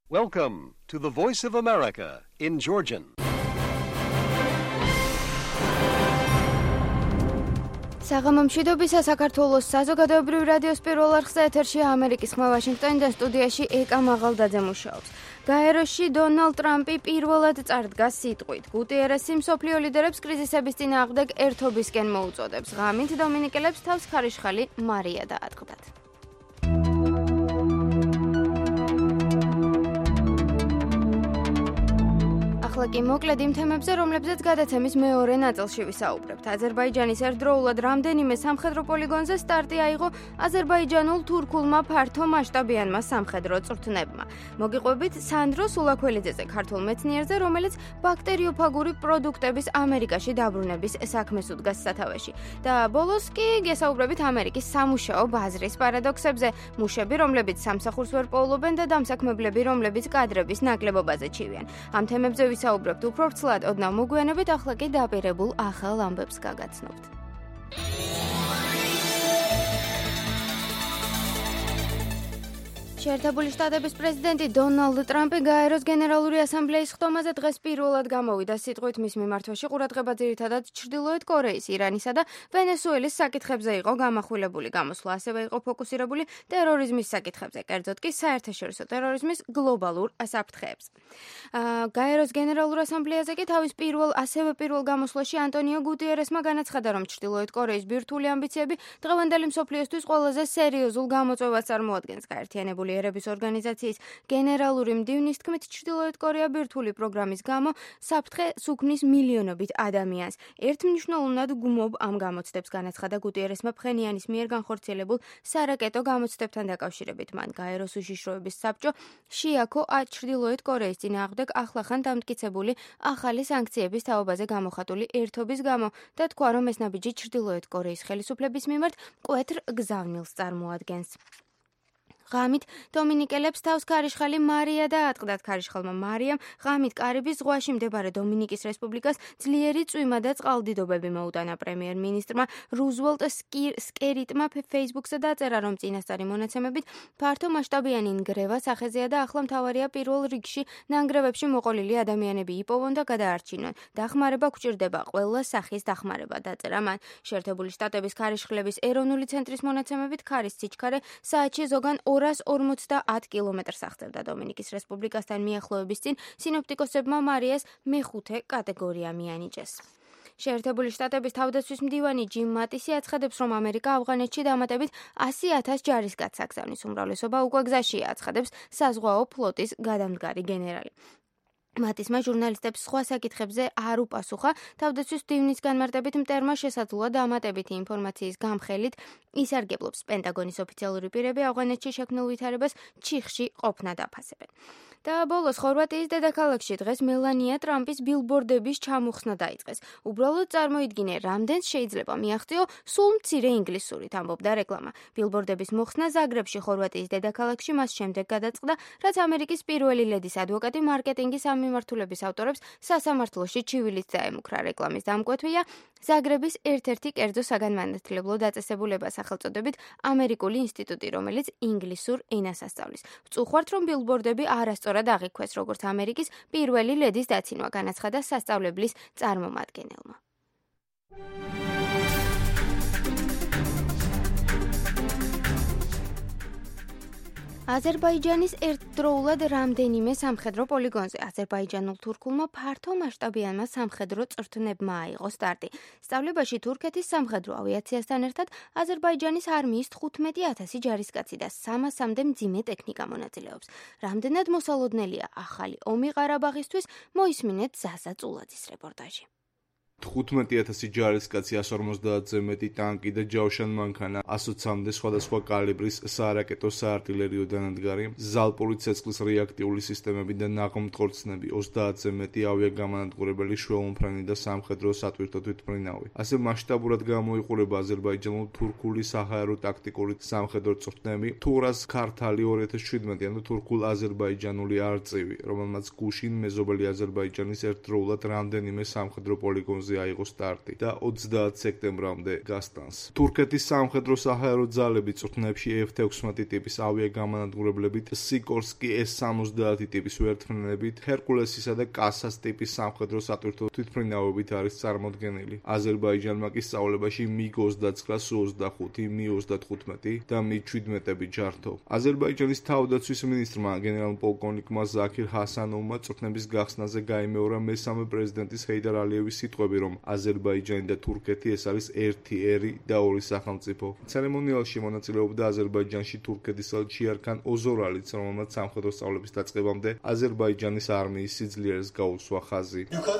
Welcome to the Voice of America in Georgian. საღამომშვიდობისა საქართველოს საზოგადოებრივ რადიოს პირველ არხზე ეთერში ამერიკის ხმა ვაშინგტონიდან სტუდიაში ეკა მაღალდაძე მუშაობს. გაეროში დონალდ ტრამპი პირველად წარდგა სიტყვით. გუტიერესი მსოფლიო ლიდერებს კრიზისების წინააღმდეგ ერთობისკენ მოუწოდებს. ღამით დომინიკელებს თავს ქარიშხალი მარია დაატყდათ. ახლა კი მოკლედ იმ თემებზე, რომლებზეც გადაცემის მეორე ნაწილში ვისაუბრებთ. აზერბაიჯანის ერთდროულად რამდენიმე სამხედრო პოლიგონზე სტარტი აიღო აზერბაიჯანულ თურქულმა ფართო მასშტაბიანმა სამხედრო წვრთნებმა. მოგიყვებით სანდრო სულაქველიძეზე, ქართულ მეცნიერზე, რომელიც ბაქტერიოფაგური პროდუქტების ამერიკაში დაბრუნების საქმეს უდგას სათავეში. და ბოლოს კი გესაუბრებით ამერიკის სამუშაო ბაზრის პარადოქსებზე, მუშები, რომლებიც სამსახურს ვერ პოულობენ და დამსაქმებლები, რომლებიც კადრების ნაკლებობაზე ჩივიან. ამ თემებზე ვისაუბრებთ უფრო ვრცლად, ოდნავ მოგვიანებით, ახლა კი დაპირებულ ახალ ამბებს გაგაცნობთ. შეერთებული შტატების პრეზიდენტი დონალდ ტრამპი გაეროს გენერალური ასამბლეის ხდომაზე დღეს პირველად გამოვიდა სიტყვით. მის მიმართვაში ყურადღება ძირითადად ჩრდილოეთ კორეის, ირანისა და ვენესუელის საკითხებზე იყო გამახვილებული. გამოსვლა ასევე იყო ფოკუსირებული ტერორიზმის საკითხებზე, კერძოდ კი საერთაშორისო ტერორიზმის გლობალურ საფრთხეებზე. გაეროს გენერალურ ასამბლეაზე კი თავის პირველ გამოსვლაში ანტონიო გუტიერესმა განაცხადა, რომ ჩრდილოეთ კორეის ბირთვული ამბიციები დღევანდელი მსოფლიოსთვის ყველაზე სერიოზულ გამოწვევას წარმოადგენს. გაერთიანებული ერების ორგანიზაციის გენერალური მდივნის თქმით, ჩრდილოეთ კორეა ბირთვული პროგრამის გამო საფრთხეს უქმნის მილიონობით ადამიანს. ერთმნიშვნელოვნად გუმობ ამ გამოცდებს, განაცხადა გუტიერესმა ფხენიანის მიერ განხორციელებულ სარაკეტო გამოცდებთან დაკავშირებით. მან გაეროს უშიშროების საბჭო შეაქო ჩრდილოეთ კორეის წინააღმდეგ ახლახან დამტკიცებული ახალი სანქციების თაობაზე გამოხატული ერთობის გამო და თქვა, რომ ეს ნაბიჯი ჩრდილოეთ კორეის ხელისუფლების მიმართ მკვეთრ გზავნილს წარმოადგენს. ღამით დომინიკელებს თავს ქარიშხალი მარია დაატყდათ. ქარიშხალმა მარიამ ღამით კარიბის ზღვაში მდებარე დომინიკის რესპუბლიკას ძლიერი წვიმა და წყალდიდობები მოუტანა. პრემიერ-მინისტრმა რუზველტ სკერიტმა ფეისბუქზე დაწერა, რომ წინასწარი მონაცემებით ფართო მასშტაბიანი ნგრევა სახეზეა და ახლა მთავარია პირველ რიგში ნანგრევებში მოყოლილი ადამიანები იპოვონ და გადაარჩინონ. დახმარება გვჭირდება, ყველა სახის დახმარება, დაწერა მან. შეერთებული შტატების ქარიშხლების ეროვნული ცენტრის მონაცემებით ქარის სიჩქარე საათში ზოგან 250 კილომეტრს აღწევდა. დომინიკის რესპუბლიკასთან მიახლოების წინ სინოპტიკოსებმა მარიას მეხუთე კატეგორია მიანიჭეს. შეერთებული შტატების თავდაცვის მდივანი ჯიმ მატისი აცხადებს, რომ ამერიკა ავღანეთში დამატებით 100,000 ჯარისკაცს აგზავნის. უმრავლესობა უკვე გზაშია, აცხადებს საზღვაო ფლოტის გადამდგარი გენერალი. მატისმა ჟურნალისტებს სხვა საკითხებზე არ უპასუხა. თავდაცვის მდივნის განმარტებით მტერმა შესაძლოა დამატებითი ინფორმაციის გამხელით ისარგებლობს. პენტაგონის ოფიციალური პირები ავღანეთში შექმნილ ვითარებას ჩიხში ყოფნად აფასებენ. და ბოლოს ხორვატიის დედაქალაქში დღეს მელანია ტრამპის ბილბორდების ჩამოხსნა დაიწყეს. უბრალოდ წარმოიდგინე, რამდენს შეიძლება მიაღწიო სულ მცირე ინგლისურით, ამბობდა რეკლამა. ბილბორდების მოხსნა ზაგრებში, ხორვატიის დედაქალაქში მას შემდეგ გადაწყდა, რაც ამერიკის პირველი ლედის ადვოკატი მარკეტინგის ამ მიმართულების ავტორებს სასამართლოში ჩივილით დაემუქრა. რეკლამის დამკვეთვია ზაგრების ერთ-ერთი კერძო საგანმანათლებლო დაწესებულება სახელწოდებით ამერიკული ინსტიტუტი, რომელიც ინგლისურ ენას ასწავლის. ვწუხართ, რომ ბილბორდები არასწორად აღიქვეს, როგორც ამერიკის პირველი ლედის დაცინვა, განაცხადა სასწავლებლის წარმომადგენელმა. აზერბაიჯანის ერთდროულად რამდენიმე სამხედრო პოლიგონზე აზერბაიჯანულ თურქულმა ფართო მასშტაბიანმა სამხედრო წვრთნებმა აიღო სტარტი. სწავლებაში თურქეთის სამხედრო ავიაციასთან ერთად აზერბაიჯანის არმიის 15,000 ჯარისკაცი და 300-მდე მძიმე ტექნიკა მონაწილეობს. რამდენად მოსალოდნელია ახალი ომი ყარაბაღისთვის, მოისმინეთ ზაზა წულაძის რეპორტაჟი. 15,000 ჯარისკაცი, 150-ზე მეტი ტანკი და ჯავშან მანქანა, 120-მდე სხვადასხვა კალიბრის სარაკეტო საარტილერიო დანადგარი, ზალპური ცეცხლის რეაქტიული სისტემები და ნაღმმტყორცნები, 30-ზე მეტი ავიაგამანადგურებელი, შვეულმფრენი და სამხედრო სატვირთო თვითმფრინავი. ასე მასშტაბურად გამოიყურება აზერბაიჯანულ-თურქული საჰაერო ტაქტიკური სამხედრო წვრთნები, თურას ქართალი 2017 ანუ თურქულ-აზერბაიჯანული არწივი, რომელმაც გუშინ მეზობელი აზერბაიჯანის ერთდროულად რამდენიმე სამხედრო პოლიგონზე ფონზე აიღო სტარტი და 30 სექტემბრამდე გასტანს. თურქეთის სამხედრო-საჰაერო ძალები წვრთნებში F-16 ტიპის ავიაგამანადგურებლებით, სიკორსკი S-70 ტიპის ვერტმფრენებით, ჰერკულესისა და კასას ტიპის სამხედრო სატვირთო თვითმფრინავებით არის წარმოდგენილი. აზერბაიჯანმა კი სწავლებაში MiG-29, Su-25, Mi-35 და Mi-17-ები ჯართო. აზერბაიჯანის თავდაცვის მინისტრმა გენერალ-პოლკოვნიკმა ზაქირ ჰასანოვმა წვრთნების გახსნაზე გაიმეორა მესამე პრეზიდენტის ჰეიდარ ალიევის სიტყვები, რომ აზერბაიჯანი და თურქეთი ეს არის ერთი ერი და ორი სახელმწიფო. ცერემონიალში მონაწილეობდა აზერბაიჯანში თურქეთის ელჩი არქან ოზორალიც, რომელმაც სამხედრო სწავლების დაწყებამდე აზერბაიჯანის არმიის სიძლიერეს გაუსვა ხაზი.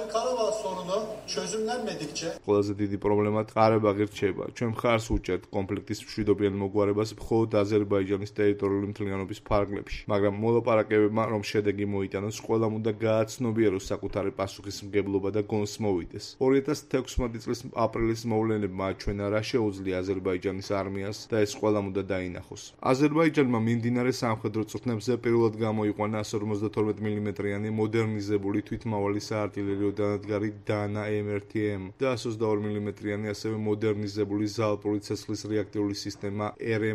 ყველაზე დიდი პრობლემა ყარაბაღი რჩება. ჩვენ მხარს უჭერთ კონფლიქტის მშვიდობიან მოგვარებას მხოლოდ აზერბაიჯანის ტერიტორიული მთლიანობის ფარგლებში, მაგრამ მოლაპარაკებებმა რომ შედეგი მოიტანოს, ყველამ უნდა გააცნობიეროს საკუთარი პასუხისმგებლობა და გონს მოვიდეს. 2016 წლის აპრილის მოვლენებმა აჩვენა, რა შეუძლია აზერბაიჯანის არმიას და ეს ყველამ უნდა დაინახოს. აზერბაიჯანმა მიმდინარე სამხედრო წვრთნებზე პირველად გამოიყვანა 152 მმ-იანი მოდერნიზებული თვითმავალი საარტილერიო დანადგარი დანა M1M და 122 მმ-იანი ასევე მოდერნიზებული ზალპური ცეცხლის რეაქტიული სისტემა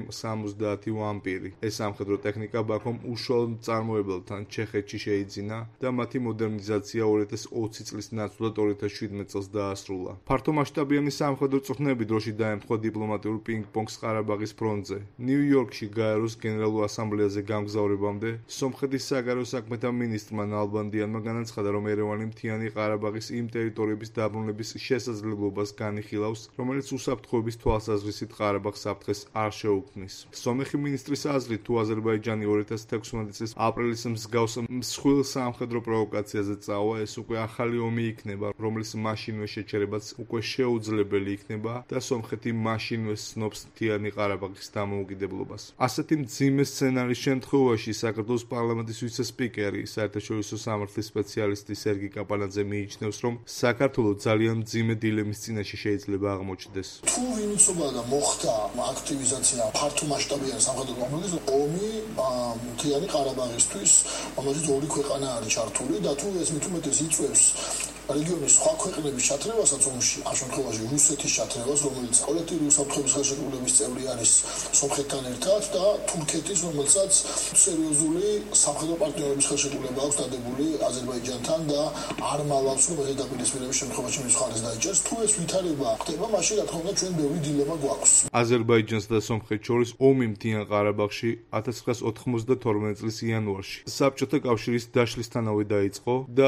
RM-70 ვამპირი. ეს სამხედრო ტექნიკა ბაქომ უშუალოდ მწარმოებელთან ჩეხეთში შეიძინა და მათი მოდერნიზაცია 2020 წლის ნაცვლად 2017 წელს დაასრულა. ფართომასშტაბიანი სამხედრო წვრთნები დროში დაემთხვა დიპლომატიურ პინგ-პონგს ყარაბაღის ფრონტზე. ნიუ-იორკში გაეროს გენერალურ ასამბლეაზე გამგზავრებამდე სომხეთის საგარეო საქმეთა მინისტრმა ნალბანდიანმა განაცხადა, რომ ერევანი მთიანი ყარაბაღის იმ ტერიტორიების დაბრუნების შესაძლებლობას განიხილავს, რომელიც უსაფრთხოების თვალსაზრისით ყარაბაღს საფრთხეს არ შეუქმნის. სომეხი მინისტრის აზრით, თუ აზერბაიჯანი 2016 წლის აპრილის მსგავს მსხვილ სამხედრო პროვოკაციაზე წავა, ეს უკვე ახალი ომი იქნება, რომლის მაშინვე შეჩერებაც უკვე შეუძლებელი იქნება და სომხეთი მაშინვე სნობს მთიანი ყარაბაღის დამოუკიდებლობას. ასეთი მძიმე სცენარის შემთხვევაში საქართველოს პარლამენტის ვიცე-სპიკერი, საერთაშორისო სამართლის სპეციალისტი სერგი კაპანაძე მიიჩნევს, რომ საქართველო ძალიან მძიმე დილემის წინაშე შეიძლება აღმოჩნდეს. თუ ვინიცობა და მოხდა აქტივიზაცია ფართომასშტაბიანი სამხედრო კონფლიქტის ომი მთიანი ყარაბაღისთვის, რომელშიც ორი ქვეყანა არის ჩართული და თუ ეს მით უმეტეს იწვევს რეგიონის სხვა ქვეყნების ჩათრევასაც ომში, ამ შემთხვევაში რუსეთის ჩათრევას, რომელიც კოლექტიური უსაფრთხოების ხელშეკრულების წევრი არის სომხეთთან ერთად და თურქეთის, რომელსაც სერიოზული სამხედრო პარტნიორობის ხელშეკრულება აქვს დადებული აზერბაიჯანთან და არ მალავს, რომ ეს დაპირისპირების შემთხვევაში მის მხარეს დაიჭერს. თუ ეს ვითარება ხდება, მაშინ რა თქმა უნდა ჩვენ ბევრი დილემა გვაქვს. აზერბაიჯანს და სომხეთს შორის ომი მთიან ყარაბაღში 1992 წლის იანვარში საბჭოთა კავშირის დაშლისთანავე დაიწყო და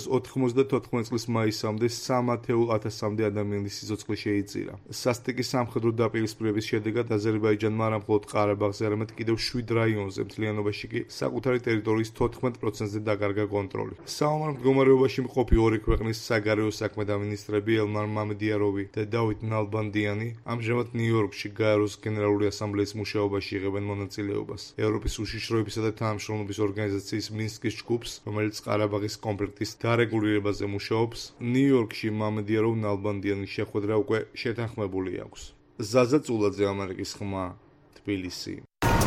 1994 წლის მაისამდე 3,000-მდე ადამიანის სიცოცხლე შეიწირა. სასტიკი სამხედრო დაპირისპირების შედეგად აზერბაიჯანმა არა მხოლოდ ყარაბაღზე, არამედ კიდევ 7 რაიონზე მთლიანობაში კი საკუთარი ტერიტორიის 14%-ზე დაკარგა კონტროლი. საომარ მდგომარეობაში მყოფი ორი ქვეყნის საგარეო საქმეთა მინისტრები ელმარ მამედიაროვი და დავით ნალბანდიანი ამჟამად ნიუ-იორკში გაეროს გენერალური ასამბლეის მუშაობაში იღებენ მონაწილეობას. ევროპის უშიშროებისა და თანამშრომლობის ორგანიზაციის მინსკის ჯგუფს, რომელიც ყარაბაღის კონფლიქტის დარეგულირებაზე მუშაობს, ნიუ-იორკში მამედიაროვ ნალბანდიანის შეხვედრა უკვე შეთანხმებული აქვს. ზაზა წულაძე, ამერიკის ხმა, თბილისი.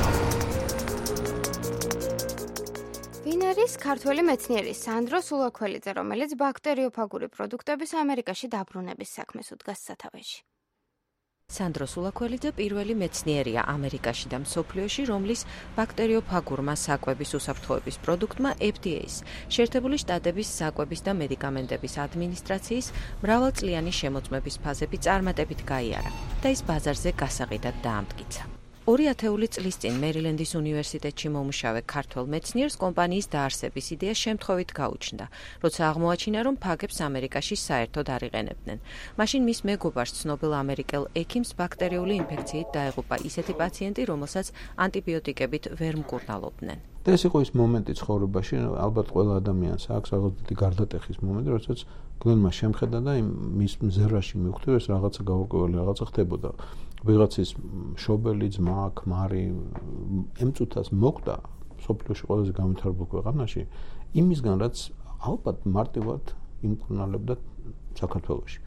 ვინ არის ქართველი მეცნიერი სანდრო სულაქველიძე, რომელიც ბაქტერიოფაგური პროდუქტების ამერიკაში დაბრუნების საქმეს უდგას სათავეში? სანდრო სულაქველიძე პირველი მეცნიერია ამერიკაში და მსოფლიოში, რომლის ბაქტერიოფაგურმა საკვების უსაფრთხოების პროდუქტმა FDA-ს, შეერთებული შტატების საკვების და მედიკამენტების ადმინისტრაციის მრავალწლიანი შემოწმების ფაზები წარმატებით გაიარა და ის ბაზარზე გასაყიდად დაამტკიცა. 2000 წლის წინ მერილენდის უნივერსიტეტში მომუშავე ქართველ მეცნიერს კომპანიის დაარსების იდეა შემთხვევით გაუჩნდა, როცა აღმოაჩინა, რომ ფაგებს ამერიკაში საერთოდ არ იყენებდნენ. მაშინ მის მეგობარს ცნობილ ამერიკელ ექიმს ბაქტერიული ინფექციით დაეღუპა ისეთი პაციენტი, რომელსაც ანტიბიოტიკებით ვერ მკურნალობდნენ. და ეს იყო ის მომენტი ცხოვრებაში, ალბათ ყველა ადამიანს აქვს რაღაც დიდი გარდატეხის მომენტი, როდესაც გლენმა შემხედა და მის მზერაში მივხვდი, ეს რაღაცა გაურკვეველი რაღაცა ხდებოდა. ვიღაცის მშობელი, ძმა, ქმარი ემწუთას მოკვდა სოფლიოში ყველაზე განვითარებულ ქვეყანაში, იმისგან რაც ალბათ მარტივად იმკურნალებდა საქართველოში.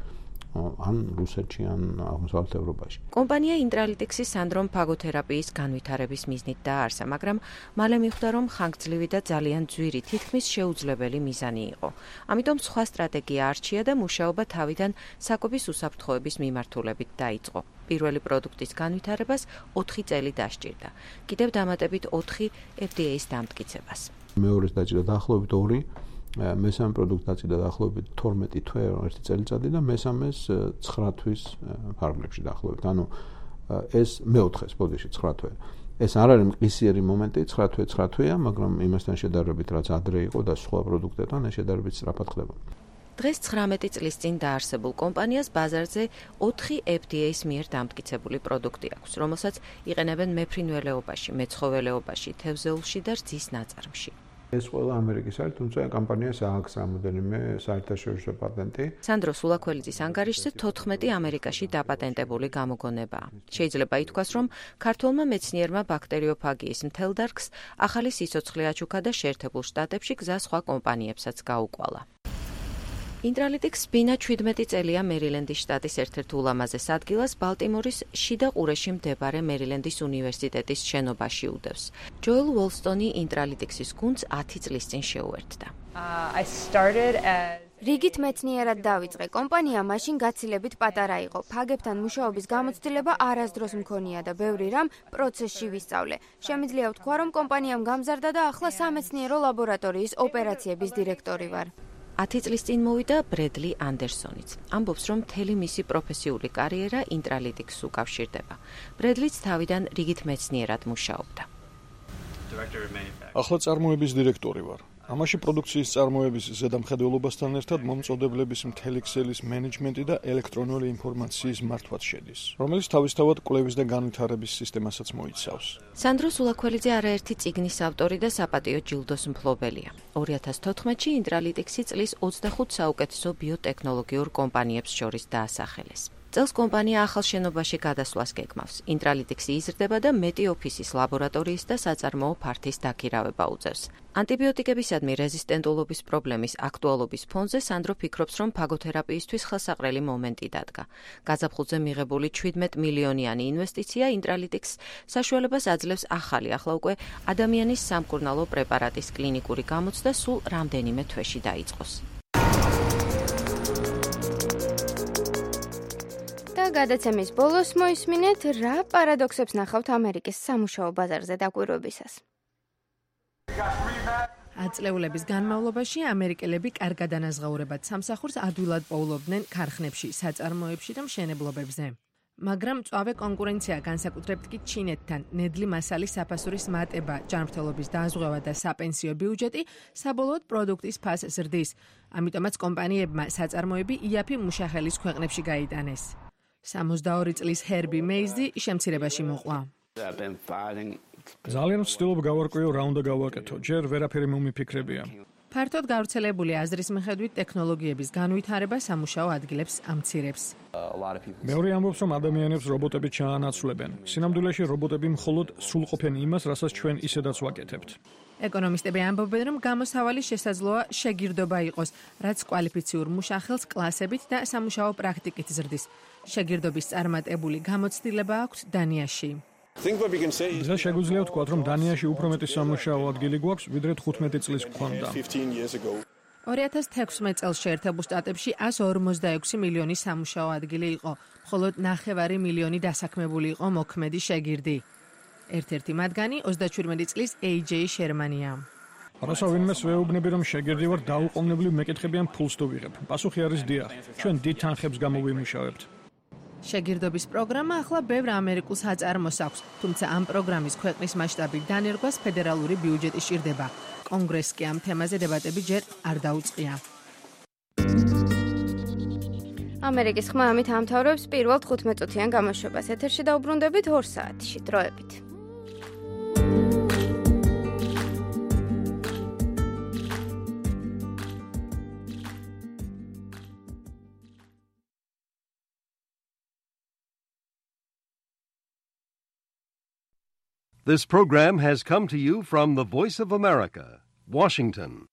ან რუსეთში, ან აღმოსავლეთ ევროპაში. კომპანია ინტრალიტექსი სანდრომ ფაგოთერაპიის განვითარების მიზნით დაარსა, მაგრამ მალე მიხვდა, რომ ხანგრძლივი და ძალიან ძვირი, თითქმის შეუძლებელი მიზანი იყო. ამიტომ სხვა სტრატეგია არჩია და მუშაობა თავიდან საკვების უსაფრთხოების მიმართულებით დაიწყო. პირველი პროდუქტის განვითარებას 4 წელი დასჭირდა. კიდევ დამატებით 4 FDA-ის დამტკიცებას. მეორეს დაჭირდა დაახლოებით 2, მესამე პროდუქტი დაჭირდა დაახლოებით 12 თვე, 1 წელიწადი და მესამეს 9 თვის ფარგლებში დაახლოებით. ანუ ეს მეოთხეს ბოდიში 9 თვე. ეს არ არის მყისიერი მომენტი, 9 თვეა, მაგრამ იმასთან შედარებით რაც ადრე იყო და სხვა პროდუქტებთან ეს შედარებით სწრაფად ხდება. დღეს 19 წლის წინ დაარსებულ კომპანიას ბაზარზე 4 FDA-ის მიერ დამტკიცებული პროდუქტი აქვს, რომელსაც იყენებენ მეფრინველეობაში, მეცხოველეობაში, თევზეულში და რძის ნაწარმში. ეს ყველა ამერიკის არის, თუმცა კომპანიას აქვს რამოდენიმე საერთაშორისო პატენტი. სანდრო სულაქველიძის ანგარიშზე 14 ამერიკაში დაპატენტებული გამოგონებაა. შეიძლება ითქვას, რომ ქართველმა მეცნიერმა ბაქტერიოფაგიის მთელ დარგს ახალი სიცოცხლე აჩუქა და შეერთებულ შტატებში გზა სხვა კომპანიებსაც გაუკვალა. ინტრალიტექს ბინა 17 წელია მერილენდის შტატის ერთ-ერთ ულამაზეს ადგილას ბალტიმორის შიდა ყურეში მდებარე მერილენდის უნივერსიტეტის შენობაში უდევს. ჯოელ უოლსტონი ინტრალიტექსის გუნდს 10 წლის წინ შეუერთდა. რიგით მეცნიერად დავიწყე. კომპანია მაშინ გაცილებით პატარა იყო. ფაგებთან მუშაობის გამოცდილება არასდროს მქონია და ბევრი რამ პროცესში ვისწავლე. შემიძლია ვთქვა, რომ კომპანიამ გამზარდა და ახლა სამეცნიერო ლაბორატორიის ოპერაციების დირექტორი ვარ. 10 წლის წინ მოვიდა ბრედლი ანდერსონიც. ამბობს, რომ მთელი მისი პროფესიული კარიერა ინტრალიტექსს უკავშირდება. ბრედლიც თავიდან რიგით მეცნიერად მუშაობდა. ახლა წარმოების დირექტორი ვარ. ამაში პროდუქციის წარმოების ზედამხედველობასთან ერთად მომწოდებლების მთელი ქსელის მენეჯმენტი და ელექტრონული ინფორმაციის მართვაც შედის, რომელიც თავისთავად კვლევის და განვითარების სისტემასაც მოიცავს. სანდრო სულაქველიძე არაერთი წიგნის ავტორი და საპატიო ჯილდოს მფლობელია. 2014-ში ინტრალიტექსი წლის 25 საუკეთესო ბიოტექნოლოგიურ კომპანიებს შორის დაასახელეს. წელს კომპანია ახალ შენობაში გადასვლას გეგმავს. ინტრალიტექსი იზრდება და მეტი ოფისის, ლაბორატორიის და საწარმოო ფართის დაქირავება უწევს. ანტიბიოტიკებისადმი რეზისტენტულობის პრობლემის აქტუალობის ფონზე სანდრო ფიქრობს, რომ ფაგოთერაპიისთვის ხელსაყრელი მომენტი დადგა. გაზაფხულზე მიღებული 17 მილიონიანი ინვესტიცია ინტრალიტექსს საშუალებას აძლევს ახალი, ახლა უკვე ადამიანის სამკურნალო პრეპარატის კლინიკური გამოცდა სულ რამდენიმე თვეში დაიწყოს. გადაცემის ბოლოს მოისმინეთ, რა პარადოქსებს ნახავთ ამერიკის სამუშაო ბაზარზე დაკვირვებისას. აწლეულების განმავლობაში ამერიკელები კარგად ანაზღაურებად სამსახურს ადვილად პოულობდნენ ქარხნებში, საწარმოებში და მშენებლობებზე. მაგრამ მწვავე კონკურენცია განსაკუთრებით კი ჩინეთთან, ნედლი მასალის საფასურის მატება, ჯანმრთელობის დაზღვევა და საპენსიო ბიუჯეტი საბოლოოდ პროდუქტის ფასს ზრდის. ამიტომაც კომპანიებმა საწარმოები იაფი მუშახელის ქვეყნებში გაიტანეს. 62 წლის ჰერბი მეიზი შემცირებაში მოყვა. ძალიან ვცდილობ გავარკვიო რა უნდა გავაკეთო, ჯერ ვერაფერი მომიფიქრებია. ფართოდ გავრცელებული აზრის მიხედვით ტექნოლოგიების განვითარება სამუშაო ადგილებს ამცირებს. მეორე ამბობს, რომ ადამიანებს რობოტები ჩაანაცვლებენ. სინამდვილეში რობოტები მხოლოდ სრულყოფენ იმას, რასაც ჩვენ ისედაც ვაკეთებთ. ეკონომისტები ამბობენ, რომ გამოსავალი შესაძლოა შეგირდობა იყოს, რაც კვალიფიციურ მუშახელს კლასებით და სამუშაო პრაქტიკით ზრდის. შეგირდობის წარმატებული გამოცდილება აქვს დანიაში. დღეს შეგვიძლია ვთქვათ, რომ დანიაში უფრო მეტი სამუშაო ადგილი გვაქვს, ვიდრე 15 წლის გვქონდა. 2016 წელს შეერთებულ შტატებში 146 მილიონი სამუშაო ადგილი იყო, მხოლოდ 9 მილიონი დასაქმებული იყო მოქმედი შეგირდი. ერთ-ერთი მათგანი 37 წლის AJ შერმანია. როცა ვინმეს ვეუბნები, რომ შეგირდი ვარ, დაუყოვნებლივ მეკითხებიან ფულს თუ ვიღებ. პასუხი არის დიახ, ჩვენ დიდ თანხებს გამოვიმუშავებთ. შეგირდობის პროგრამა ახლა ბევრ ამერიკულ საწარმოს აქვს, თუმცა ამ პროგრამის ქვეყნის მასშტაბით დანერგვას ფედერალური ბიუჯეტი სჭირდება. კონგრესს კი ამ თემაზე დებატები ჯერ არ დაუწყია. ამერიკის ხმა ამით ამთავრებს პირველ 15 წუთიან გამოშვებას. ეთერში დაუბრუნდებით 2 საათში. დროებით. This program has come to you from the Voice of America, Washington.